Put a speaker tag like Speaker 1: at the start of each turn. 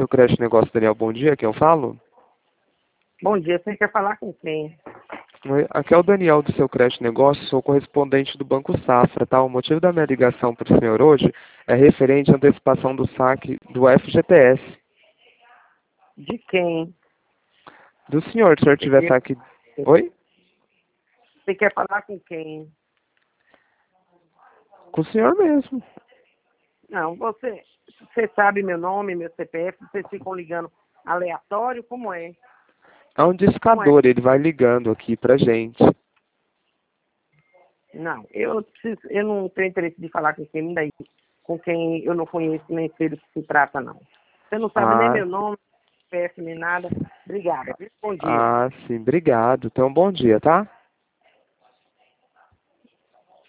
Speaker 1: seu crédito negócio, Daniel. Bom dia, quem eu falo?
Speaker 2: Bom dia, você quer falar com quem?
Speaker 1: Oi, aqui é o Daniel do seu crédito negócio, sou correspondente do Banco Safra, tá? O motivo da minha ligação para o senhor hoje é referente à antecipação do saque do FGTS.
Speaker 2: De quem?
Speaker 1: Do senhor, se o senhor tiver saque... Oi?
Speaker 2: Você quer falar com quem?
Speaker 1: Com o senhor mesmo.
Speaker 2: Não, você sabe meu nome, meu CPF, vocês ficam ligando aleatório, como é?
Speaker 1: É um discador, ele vai ligando aqui pra gente.
Speaker 2: Não, eu não tenho interesse de falar com quem eu não conheço, nem sei do que se trata, não. Você não sabe nem
Speaker 1: Ah,
Speaker 2: meu nome, CPF, nem nada. Obrigada. Bom dia.
Speaker 1: sim, obrigado. Então, bom dia, tá?